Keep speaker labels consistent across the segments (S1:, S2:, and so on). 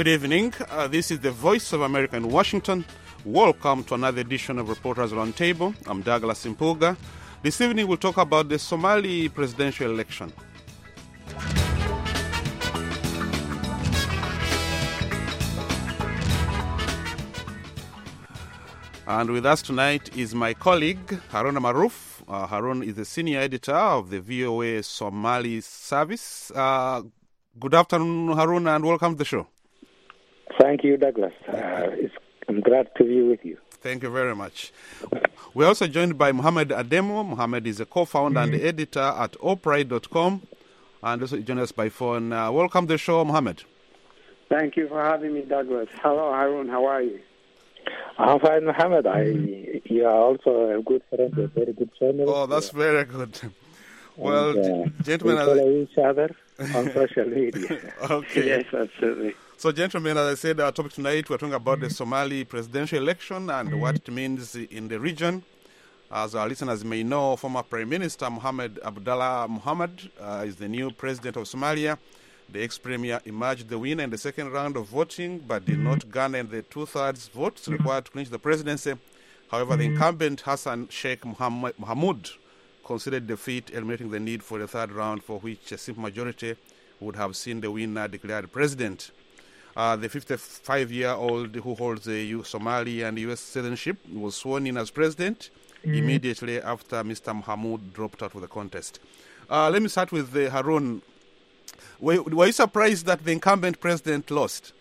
S1: Good evening. This is the Voice of America in Washington. Welcome to another edition of Reporters Roundtable. I'm Douglas Impuga. This evening we'll talk about the Somali presidential election. And with us tonight is my colleague, Harun Maruf. Harun is the senior editor of the VOA Somali service. Good afternoon, Harun, and welcome to the show.
S2: Thank you, Douglas. I'm glad to be with you.
S1: Thank you very much. We're also joined by Mohammed Ademo. Mohammed is a co-founder and the editor at opride.com, and also join us by phone. Welcome to the show, Mohammed.
S3: Thank you for having me, Douglas. Hello, Harun. How are you?
S2: I'm fine, Mohammed. You are also a good friend, a very good journalist.
S1: Oh, that's very good. Well,
S2: and,
S1: gentlemen,
S2: we follow each other on social media.
S1: Okay.
S3: Yes, absolutely.
S1: So, gentlemen, as I said, our topic tonight, we're talking about the Somali presidential election and what it means in the region. As our listeners may know, former Prime Minister Mohamed Abdallah Mohamed is the new president of Somalia. The ex-premier emerged the winner in the second round of voting, but did not garner the two-thirds votes required to clinch the presidency. However, the incumbent Hassan Sheikh Mohamud considered defeat, eliminating the need for the third round, for which a simple majority would have seen the winner declared president. The 55-year-old who holds the Somali and U.S. citizenship was sworn in as president immediately after Mr. Mohamud dropped out of the contest. Let me start with Harun. Were you surprised that the incumbent president lost?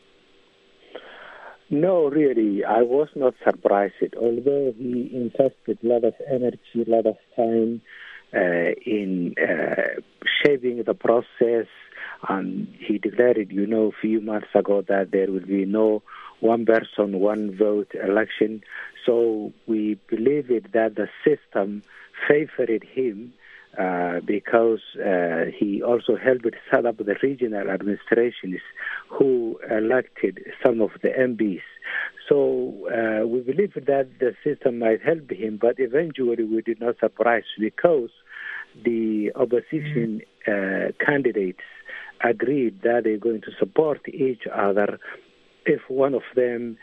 S2: No, really. I was not surprised. Although he invested a lot of energy, a lot of time in shaping the process, and he declared, a few months ago that there will be no one person, one vote election. So we believe that the system favored him because he also helped set up the regional administrations who elected some of the MPs. So we believe that the system might help him, but eventually we did not surprise because the opposition candidates agreed that they're going to support each other if one of them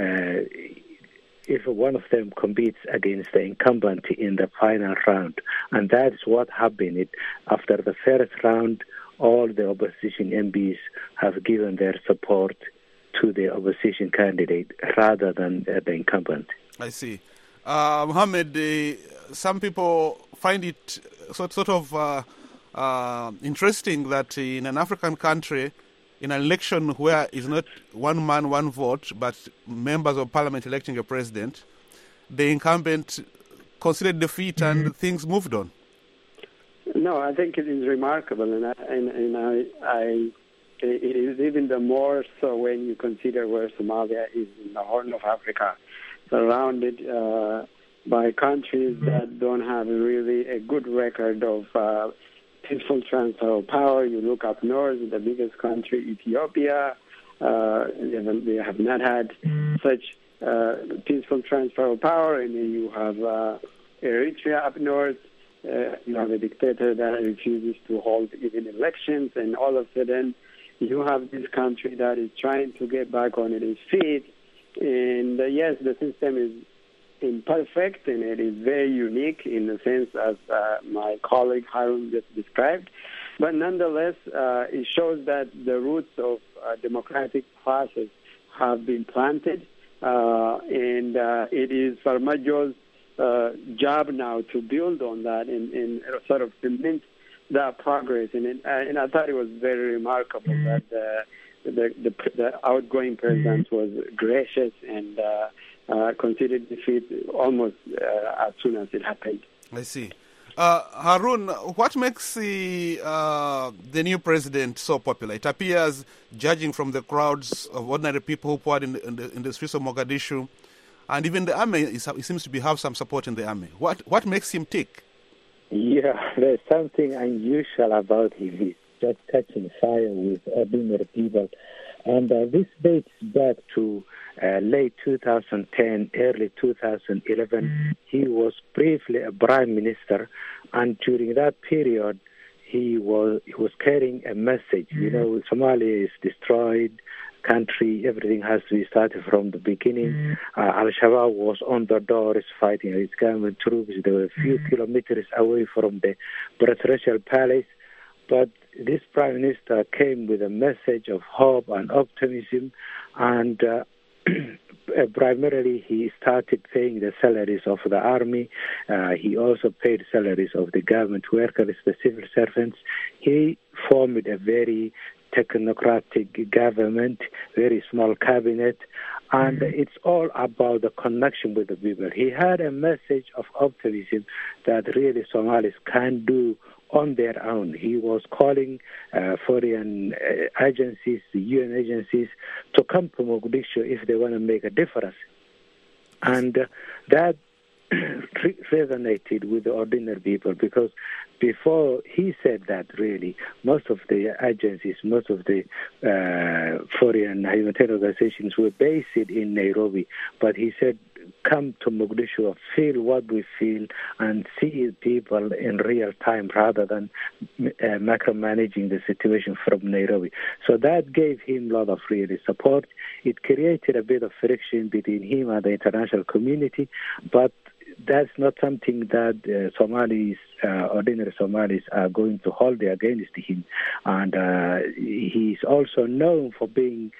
S2: competes against the incumbent in the final round. And that's what happened. After the first round, all the opposition MPs have given their support to the opposition candidate rather than the incumbent.
S1: I see. Mohammed, some people find it sort of interesting that in an African country, in an election where it's not one man, one vote, but members of parliament electing a president, the incumbent considered defeat and things moved on.
S3: No, I think it is remarkable, and it is even the more so when you consider where Somalia is in the Horn of Africa, surrounded by countries that don't have really a good record of peaceful transfer of power. You look up north, the biggest country, Ethiopia, they have not had such peaceful transfer of power. And then you have Eritrea up north. You have a dictator that refuses to hold even elections. And all of a sudden, you have this country that is trying to get back on its feet. And yes, the system is imperfect, and it is very unique in the sense as my colleague Harun just described. But nonetheless, it shows that the roots of democratic process have been planted, and it is Farmajo's job now to build on that and sort of cement that progress. And I thought it was very remarkable that the outgoing president was gracious and considered defeat almost as soon as it happened.
S1: I see. Harun, what makes the new president so popular? It appears, judging from the crowds of ordinary people who poured in the streets of Mogadishu, and even the army, he seems to have some support in the army. What makes him tick?
S2: Yeah, there's something unusual about him. He's just catching fire with ordinary people. And this dates back to late 2010, early 2011. He was briefly a prime minister, and during that period, he was carrying a message. You know, Somalia is destroyed. country. Everything has to be started from the beginning. Al-Shabaab was on the doors fighting its government troops. They were a few kilometers away from the presidential palace. But this prime minister came with a message of hope and optimism, and primarily he started paying the salaries of the army. He also paid salaries of the government workers, the civil servants. He formed a very technocratic government, very small cabinet, and it's all about the connection with the people. He had a message of optimism that really Somalis can do on their own. He was calling foreign agencies, the UN agencies, to come to Mogadishu if they want to make a difference. And that resonated with the ordinary people, because before he said that, really, most of the agencies, most of the foreign humanitarian organizations were based in Nairobi. But he said, come to Mogadishu, feel what we feel, and see people in real time rather than micromanaging the situation from Nairobi. So that gave him a lot of really support. It created a bit of friction between him and the international community, but that's not something that Somalis, ordinary Somalis, are going to hold against him. And he's also known for being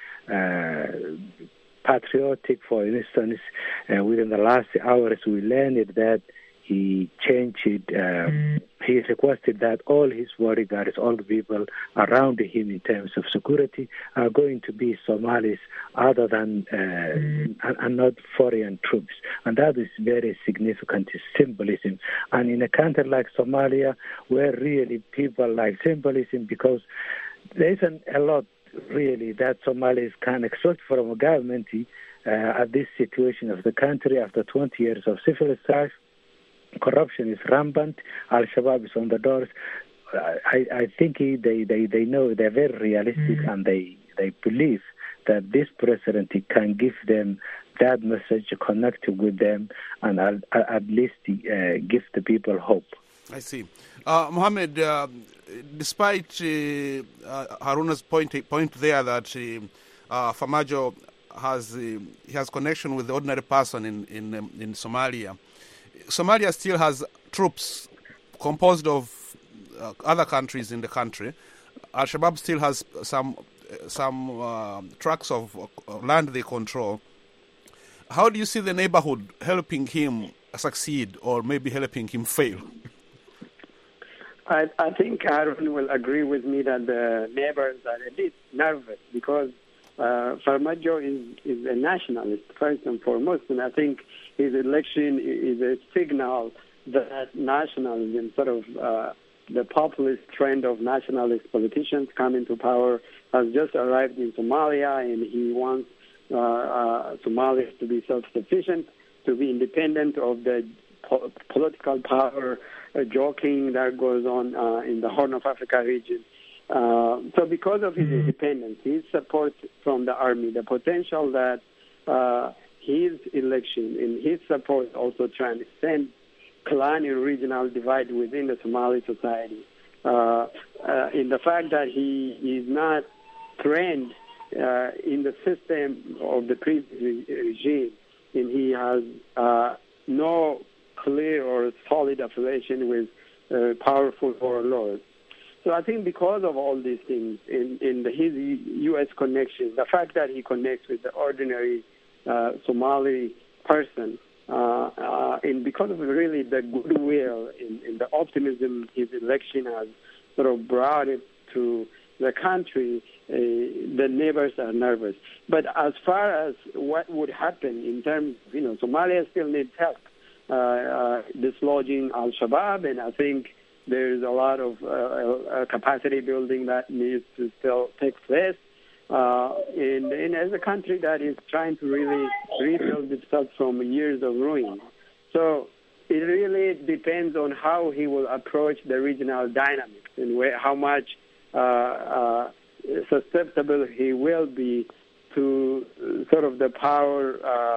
S2: patriotic. For instance, within the last hours, we learned that he changed it. He requested that all his bodyguards, all the people around him in terms of security, are going to be Somalis other than and not foreign troops. And that is very significant symbolism. And in a country like Somalia, where really people like symbolism, because there isn't a lot really that Somalis can expect from a government at this situation of the country after 20 years of civil strife. Corruption is rampant. Al-Shabaab is on the doors. I think they know, they're very realistic, and they believe that this president can give them that message, connect with them, and at least give the people hope.
S1: I see. Mohammed, despite Haruna's point there that Farmajo has connection with the ordinary person in Somalia, Somalia still has troops composed of other countries in the country. Al-Shabaab still has some tracts of land they control. How do you see the neighborhood helping him succeed, or maybe helping him fail?
S3: I think Harun will agree with me that the neighbors are a bit nervous, because Farmajo is a nationalist first and foremost, and I think his election is a signal that nationalism, sort of the populist trend of nationalist politicians coming to power, has just arrived in Somalia, and he wants Somalis to be self-sufficient, to be independent of the political power joking that goes on in the Horn of Africa region. So because of his independence, his support from the army, the potential that his election and his support also transcend clan and regional divide within the Somali society, in the fact that he is not trained in the system of the previous regime, and he has no clear or solid affiliation with powerful warlords. So I think because of all these things, in his U.S. connections, the fact that he connects with the ordinary Somali person, and because of really the goodwill and the optimism his election has sort of brought it to the country, the neighbors are nervous. But as far as what would happen in terms, Somalia still needs help dislodging Al-Shabaab, and I think there's a lot of capacity building that needs to still take place. And as a country that is trying to really rebuild itself from years of ruin. So it really depends on how he will approach the regional dynamics and how much susceptible he will be to sort of the power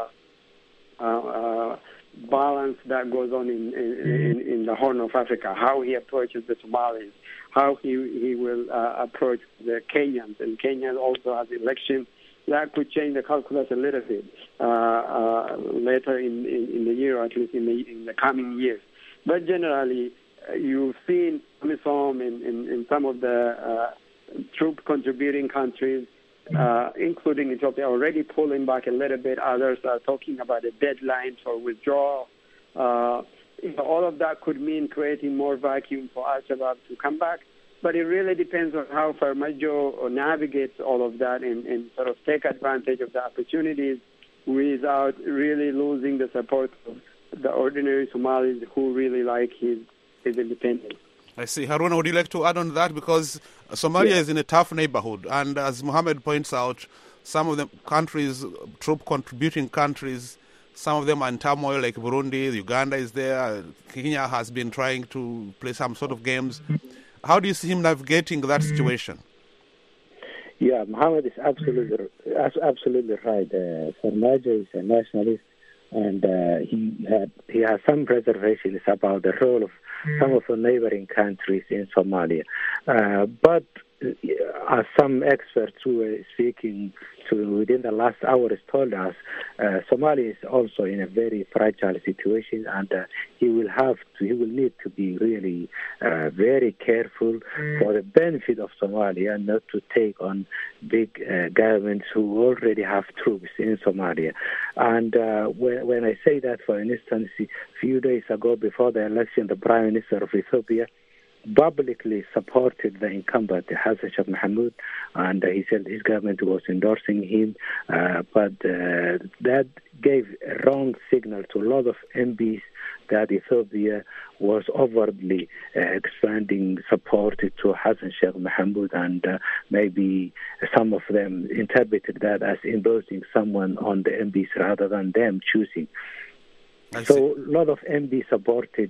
S3: balance that goes on in the Horn of Africa, how he approaches the Somalis, how he will approach the Kenyans. And Kenya also has elections that could change the calculus a little bit later in the year, or at least in the coming years. But generally, you've seen AMISOM in some of the troop contributing countries, including Ethiopia, already pulling back a little bit. Others are talking about a deadline for withdrawal. All of that could mean creating more vacuum for Al-Shabaab to come back. But it really depends on how Farmajo navigates all of that and sort of take advantage of the opportunities without really losing the support of the ordinary Somalis who really like his independence.
S1: I see. Haruna, would you like to add on that? Because Somalia is in a tough neighborhood. And as Mohammed points out, some of the countries, troop-contributing countries, some of them are in turmoil, like Burundi, Uganda is there. Kenya has been trying to play some sort of games. How do you see him navigating that situation?
S2: Yeah, Mohammed is absolutely right. Farmajo is a nationalist, and he has some reservations about the role of some of the neighboring countries in Somalia. But as some experts who were speaking to within the last hours told us, Somalia is also in a very fragile situation, and he will need to be really very careful for the benefit of Somalia, not to take on big governments who already have troops in Somalia. And when I say that, for instance, a few days ago before the election, the Prime Minister of Ethiopia publicly supported the incumbent Hassan Sheikh Mohamud, and he said his government was endorsing him, but that gave a wrong signal to a lot of MPs that Ethiopia was overtly expanding support to Hassan Sheikh Mohamud, and maybe some of them interpreted that as endorsing someone on the MPs rather than them choosing. So a lot of MPs supported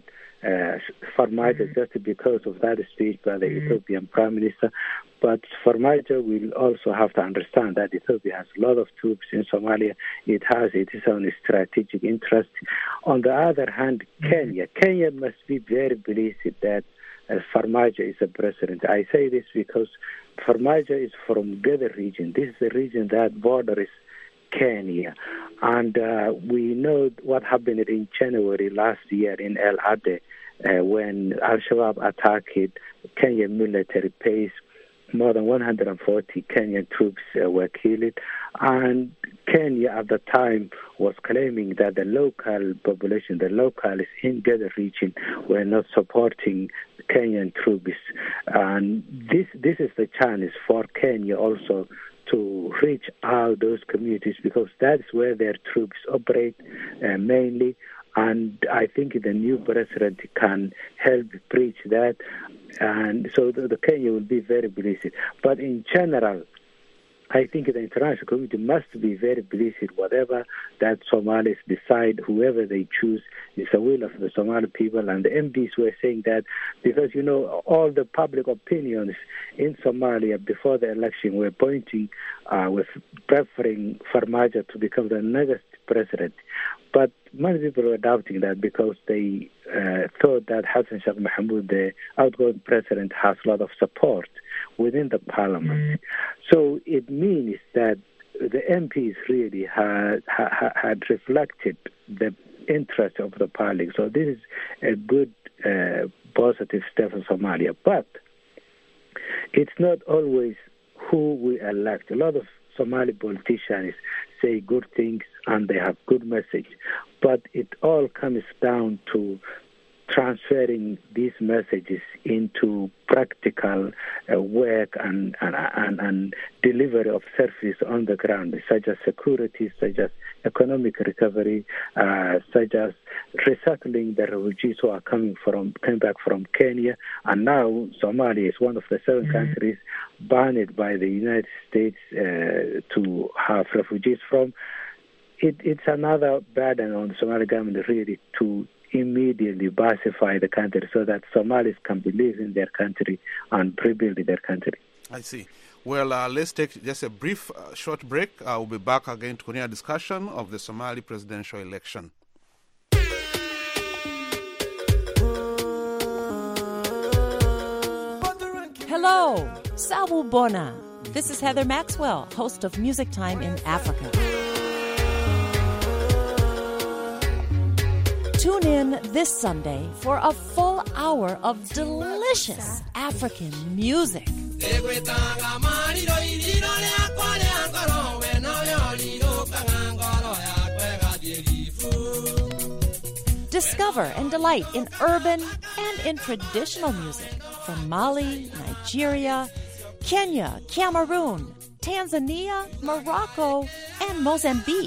S2: Farmajo just because of that speech by the Ethiopian Prime Minister. But Farmajo will also have to understand that Ethiopia has a lot of troops in Somalia. It has its own strategic interest. On the other hand, Kenya must be very pleased that Farmajo is a president. I say this because Farmajo is from Gada region. This is the region that borders Kenya. And we know what happened in January last year in El Ade when Al-Shabaab attacked Kenya military base. More than 140 Kenyan troops were killed. And Kenya at the time was claiming that the local population, the locals in the region, were not supporting Kenyan troops. And this is the chance for Kenya also to reach out those communities, because that's where their troops operate mainly. And I think the new president can help preach that. And so the Kenya will be very pleased. But in general, I think the international community must be very pleased with whatever that Somalis decide. Whoever they choose is the will of the Somali people. And the MPs were saying that because, all the public opinions in Somalia before the election were pointing with preferring Farmajo to become the next president. But many people were doubting that because they thought that Hassan Sheikh Mohamud, the outgoing president, has a lot of support within the parliament. So it means that the MPs really had reflected the interest of the public. So this is a good positive step in Somalia. But it's not always who we elect. A lot of Somali politicians say good things and they have good message, but it all comes down to transferring these messages into practical work and delivery of services on the ground, such as security, such as economic recovery, such as resettling the refugees who are came back from Kenya. And now Somalia is one of the 7 countries banned by the United States to have refugees from. It's another burden on the Somali government really to immediately pacify the country so that Somalis can believe in their country and rebuild their country.
S1: I see. Well, let's take just a brief, short break. We'll be back again to continue a discussion of the Somali presidential election.
S4: Hello, Sawubona. This is Heather Maxwell, host of Music Time in Africa. Tune in this Sunday for a full hour of delicious African music. Discover and delight in urban and in traditional music from Mali, Nigeria, Kenya, Cameroon, Tanzania, Morocco, and Mozambique.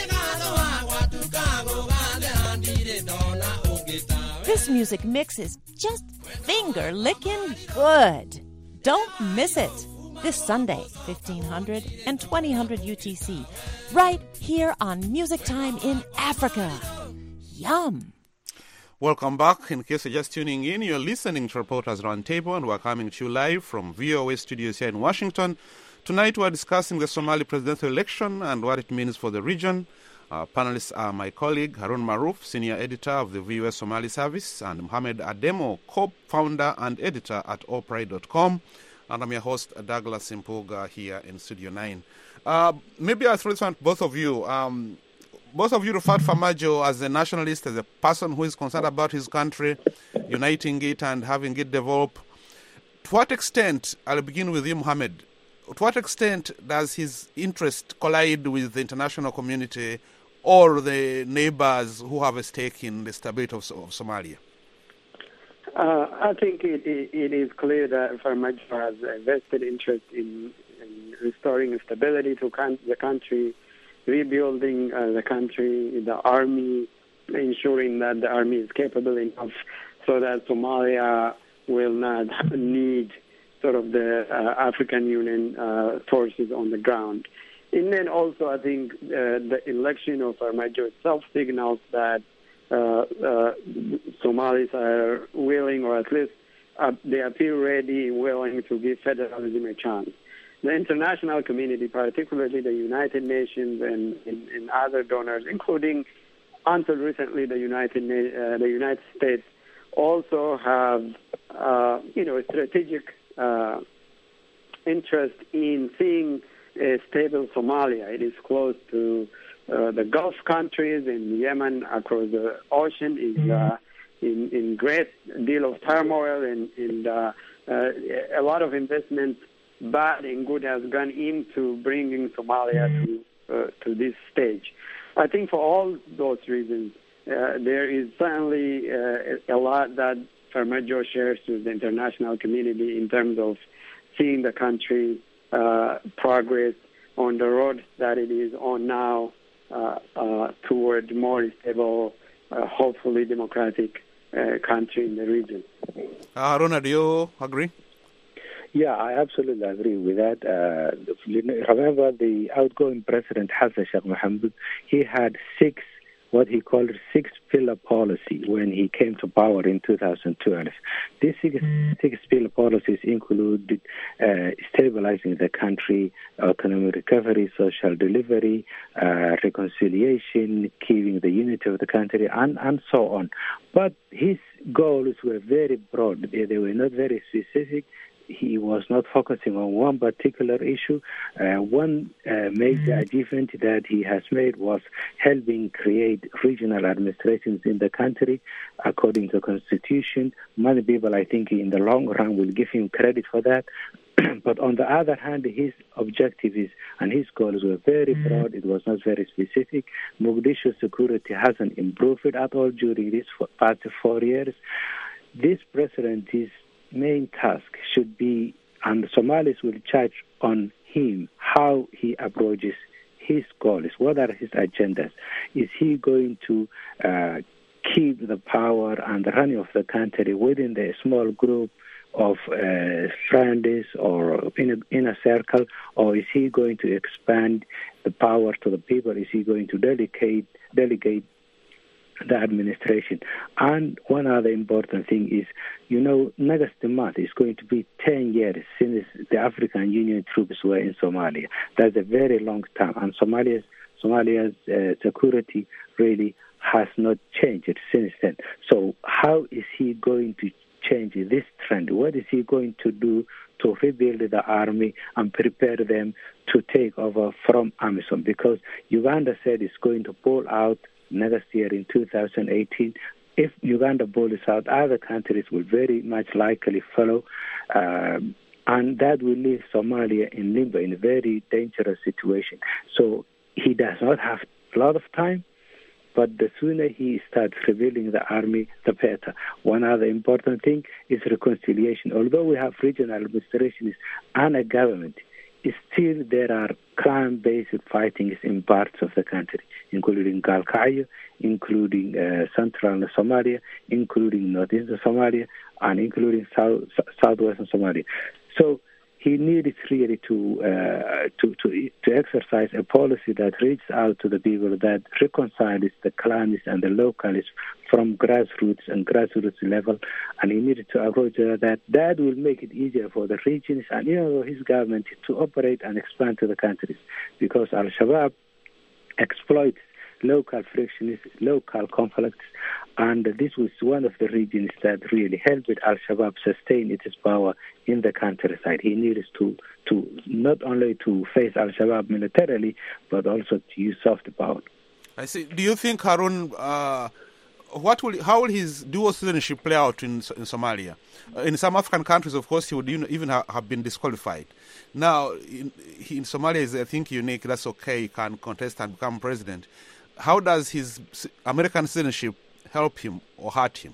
S4: This music mix is just finger-licking good. Don't miss it. This Sunday, 1500 and 2000 UTC, right here on Music Time in Africa. Yum.
S1: Welcome back. In case you're just tuning in, you're listening to Reporters Roundtable, and we're coming to you live from VOA studios here in Washington. Tonight we're discussing the Somali presidential election and what it means for the region. Our panelists are my colleague Harun Maruf, senior editor of the VOA Somali Service, and Mohamed Ademo, co-founder and editor at allpride.com. And I'm your host, Douglas Impuga, here in Studio 9. Maybe I'll throw this one to both of you. Both of you referred Farmajo as a nationalist, as a person who is concerned about his country, uniting it and having it develop. To what extent, I'll begin with you, Mohamed, to what extent does his interest collide with the international community or the neighbors who have a stake in the stability of Somalia?
S3: I think it is clear that Farmajo has a vested interest in restoring stability to the country, rebuilding the country, the army, ensuring that the army is capable enough so that Somalia will not need sort of the African Union forces on the ground. And then also I think the election of Farmajo itself signals that Somalis are willing, or at least they appear ready and willing to give federalism a chance. The international community, particularly the United Nations and other donors, including until recently the United States, also have a strategic interest in seeing a stable Somalia. It is close to the Gulf countries, in Yemen, across the ocean, is in great deal of turmoil, and a lot of investment, bad and good, has gone into bringing Somalia to this stage. I think for all those reasons, there is certainly a lot that Farmajo shares with the international community in terms of seeing the country progress on the road that it is on now toward more stable, hopefully democratic country in the region.
S1: Haruna, do you agree?
S2: Yeah, I absolutely agree with that. Remember, the outgoing president, Hassan Sheikh Mohamud, he had what he called six-pillar policy when he came to power in 2012. These six-pillar policies included stabilizing the country, economic recovery, social delivery, reconciliation, keeping the unity of the country, and so on. But his goals were very broad. They were not very specific. He was not focusing on one particular issue. One major achievement that he has made was helping create regional administrations in the country according to the Constitution. Many people, I think, in the long run will give him credit for that. But on the other hand, his objectives and his goals were very broad. It was not very specific. Mogadishu security hasn't improved at all during these past 4 years. This president's main task should be, and the Somalis will judge on him, how he approaches his goals. What are his agendas? Is he going to keep the power and the running of the country within the small group of friends or in a circle, or is he going to expand the power to the people? Is he going to delegate the administration? And one other important thing is, next month is going to be 10 years since the African Union troops were in Somalia. That's a very long time, and Somalia's security really has not changed since then. So how is he going to change this trend? What is he going to do to rebuild the army and prepare them to take over from AMISOM, because Uganda said it's going to pull out next year in 2018. If Uganda pulls out, other countries will very much likely follow, and that will leave Somalia in limbo, in a very dangerous situation. So he does not have a lot of time, but the sooner he starts rebuilding the army, the better. One other important thing is reconciliation. Although we have regional administrations and a government, still there are clan-based fightings in parts of the country, including Galkayo, including central Somalia, including northeastern Somalia, and including southwestern Somalia. So he needed really to exercise a policy that reaches out to the people, that reconciles the clans and the locals from grassroots level, and he needed to approach that will make it easier for the regions and his government to operate and expand to the countries, because Al-Shabaab exploits local frictions, local conflicts, and this was one of the regions that really helped Al-Shabaab sustain its power in the countryside. He needed to not only to face Al-Shabaab militarily, but also to use soft power.
S1: I see. Do you think, Harun, how will his dual citizenship play out in Somalia? In some African countries, of course, he would even have been disqualified. Now, in Somalia is, I think, unique. That's okay. He can contest and become president. How does his American citizenship help him or hurt him?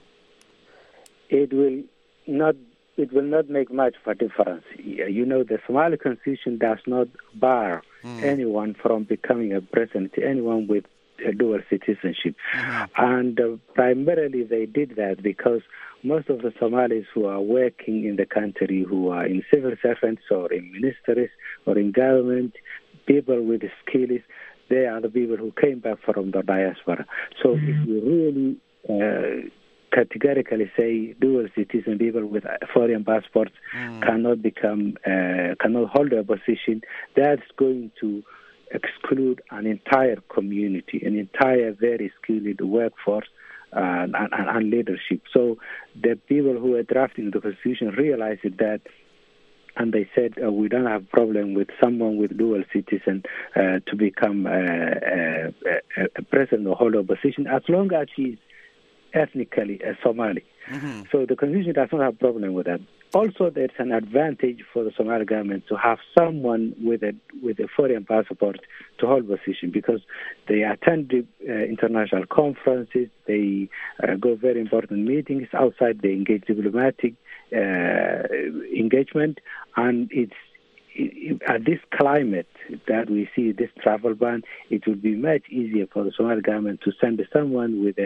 S2: It will not make much of a difference. The Somali constitution does not bar anyone from becoming a president, anyone with a dual citizenship. And primarily they did that because most of the Somalis who are working in the country, who are in civil servants or in ministries or in government, people with skills, they are the people who came back from the diaspora. So if we really categorically say dual citizen people with foreign passports cannot hold a position, that's going to exclude an entire community, an entire very skilled workforce and leadership. So the people who are drafting the constitution realized that, and they said, we don't have a problem with someone with dual citizen to become a president or hold a position, as long as he's ethnically a Somali. So the constitution does not have a problem with that. Also, there's an advantage for the Somali government to have someone with a foreign passport to hold position, because they attend international conferences, they go very important meetings outside, they engage diplomatic engagement, and at this climate that we see, this travel ban, it will be much easier for the Somali government to send someone with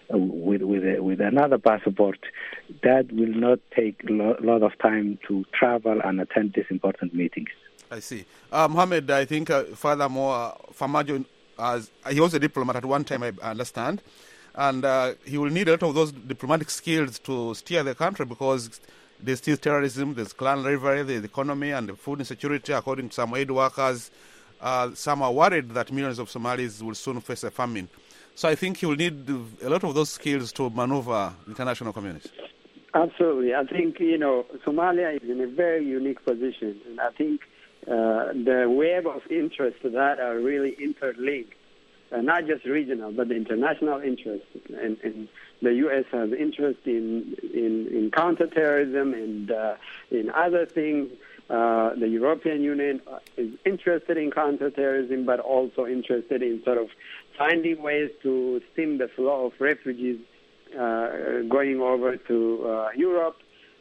S2: another passport that will not take a lot of time to travel and attend these important meetings.
S1: I see. Mohammed, I think furthermore, Farmajo, he was a diplomat at one time, I understand, and he will need a lot of those diplomatic skills to steer the country, because there's still terrorism, there's clan rivalry, there's the economy and the food insecurity. According to some aid workers, some are worried that millions of Somalis will soon face a famine. So I think he will need a lot of those skills to maneuver the international community.
S3: Absolutely. I think, Somalia is in a very unique position. And I think the web of interest that are really interlinked, not just regional, but the international interest. And the U.S. has interest in counterterrorism and in other things. The European Union is interested in counterterrorism, but also interested in sort of finding ways to stem the flow of refugees going over to Europe.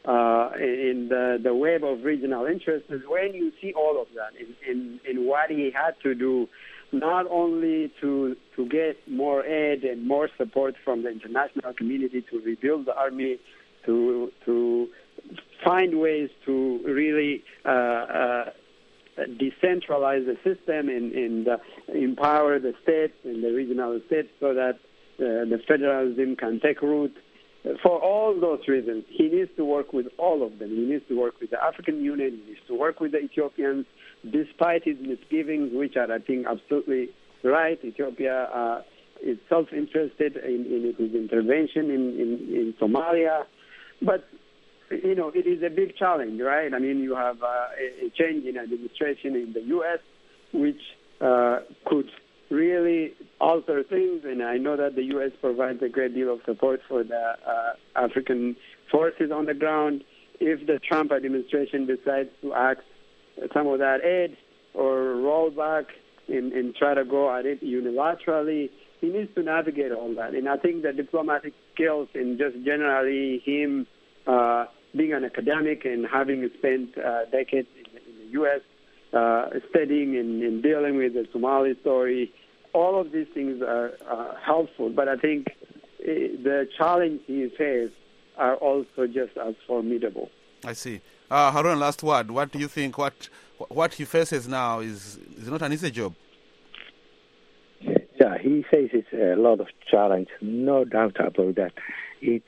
S3: In the web of regional interests is when you see all of that in what he had to do, not only to get more aid and more support from the international community to rebuild the army, to find ways to really decentralize the system and empower the states and the regional states so that the federalism can take root. For all those reasons, he needs to work with all of them. He needs to work with the African Union. He needs to work with the Ethiopians, despite his misgivings, which are, I think, absolutely right. Ethiopia is self-interested in his intervention in Somalia. But it is a big challenge, right? I mean, you have a change in administration in the U.S., which could really alter things, and I know that the U.S. provides a great deal of support for the African forces on the ground. If the Trump administration decides to axe some of that aid or roll back and try to go at it unilaterally, he needs to navigate all that. And I think the diplomatic skills and just generally him being an academic and having spent decades in the U.S. Studying and dealing with the Somali story, all of these things are helpful. But I think the challenge he faced are also just as formidable.
S1: I see. Harun, last word. What do you think? What he faces now is not an easy job.
S2: Yeah, he faces a lot of challenge, no doubt about that. It's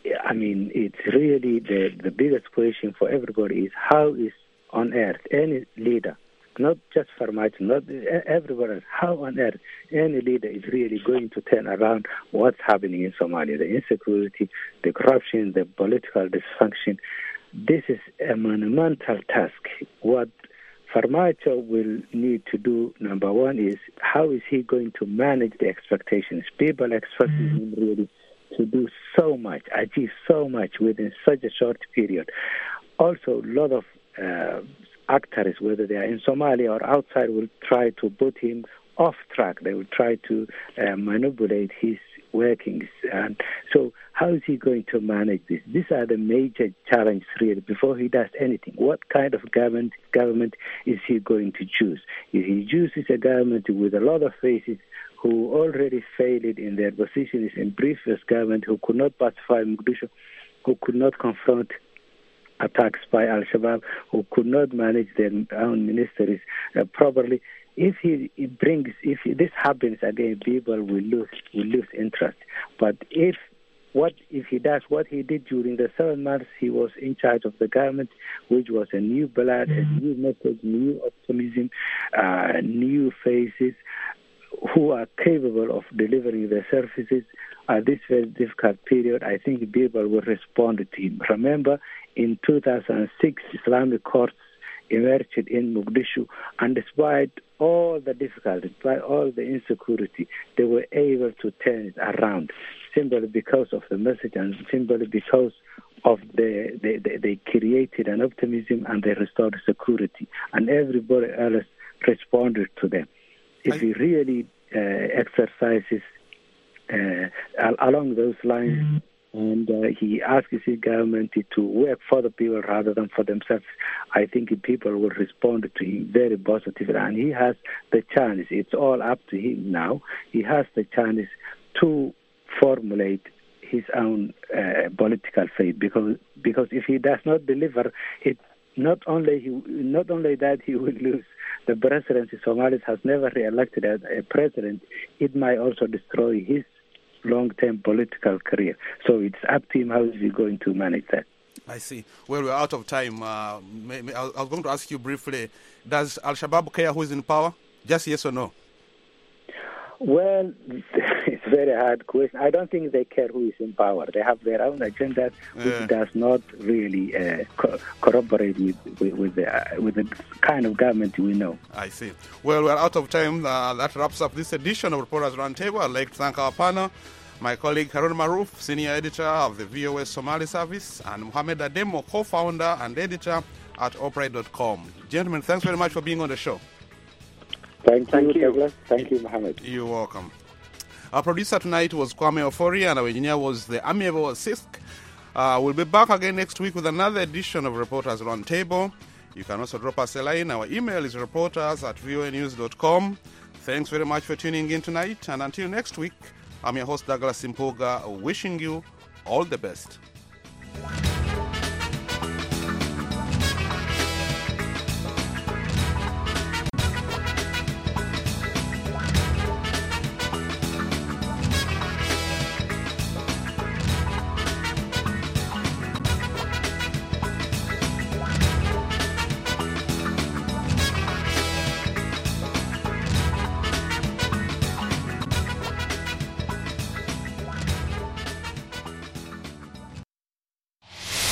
S2: really the biggest question for everybody is how is on earth any leader, not just Farmaajo, not everybody else, how on earth any leader is really going to turn around what's happening in Somalia, the insecurity, the corruption, the political dysfunction. This is a monumental task. What Farmaajo will need to do, number one, is how is he going to manage the expectations? People expect him really to do so much, achieve so much within such a short period. Also, a lot of actors, whether they are in Somalia or outside, will try to put him off track. They will try to manipulate his workings. And so how is he going to manage this? These are the major challenges, really, before he does anything. What kind of government is he going to choose? If he chooses a government with a lot of faces who already failed in their positions in previous government, who could not pacify Mogadishu, who could not confront attacks by Al-Shabaab, who could not manage their own ministries properly. If this happens again, people will lose interest. But if he does what he did during the 7 months he was in charge of the government, which was a new blood, a new message, new optimism, new faces who are capable of delivering their services at this very difficult period, I think people will respond to him. Remember, in 2006, Islamic courts emerged in Mogadishu, and despite all the difficulties, despite all the insecurity, they were able to turn it around simply because of the message and simply because of they created an optimism and they restored security, and everybody else responded to them. If he really exercises along those lines, and he asks his government to work for the people rather than for themselves, I think people will respond to him very positively. And he has the chance. It's all up to him now. He has the chance to formulate his own political fate. Because if he does not deliver, it not only that he will lose the presidency. Somalia has never re-elected as a president. It might also destroy his long-term political career. So it's up to him how is he going to manage that.
S1: I see. Well, we're out of time. I was going to ask you briefly, does Al-Shabaab care who is in power? Just yes or no?
S2: Well, it's a very hard question. I don't think they care who is in power. They have their own agenda, which does not really corroborate with the kind of government we know.
S1: I see. Well, we're out of time. That wraps up this edition of Reporters Roundtable. I'd like to thank our panel, my colleague Harun Maruf, Senior Editor of the VOA Somali Service, and Mohamed Ademo, Co-founder and Editor at Opera.com. Gentlemen, thanks very much for being on the show.
S2: Thank you, Douglas. Thank you, Mohammed.
S1: You're welcome. Our producer tonight was Kwame Ofori, and our engineer was the amiable Sisk. We'll be back again next week with another edition of Reporters Roundtable. You can also drop us a line. Our email is reporters@voanews.com. Thanks very much for tuning in tonight, and until next week, I'm your host, Douglas Simpoga, wishing you all the best.